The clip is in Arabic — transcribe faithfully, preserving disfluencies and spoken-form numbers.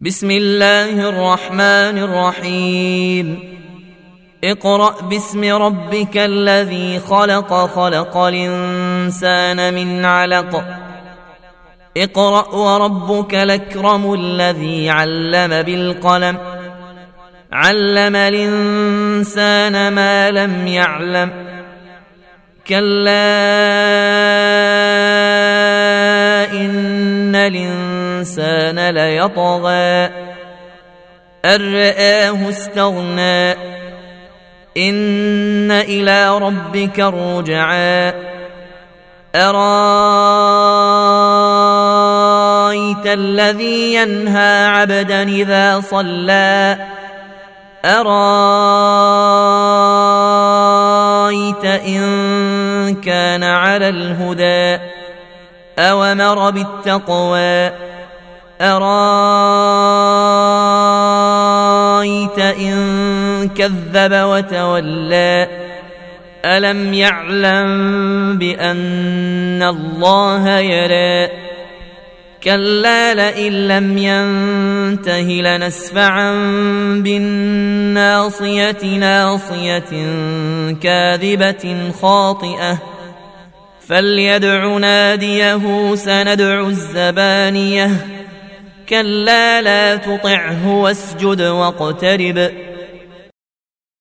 بسم الله الرحمن الرحيم اقرأ باسم ربك الذي خلق خلق الإنسان من علق اقرأ وربك الأكرم الذي علم بالقلم علم الإنسان ما لم يعلم كلا إن الإنسان ليطغى أن رآه استغنى إن إلى ربك الرجعى أرأيت الذي ينهى عبدا إذا صلى أرأيت إن كان على الهدى أوامر بالتقوى أرأيت إن كذب وتولى ألم يعلم بأن الله يرى كلا لئن لم ينته لنسفعا بالناصية ناصية كاذبة خاطئة فليدع ناديه سندع الزبانية كلا لا تطعه واسجد واقترب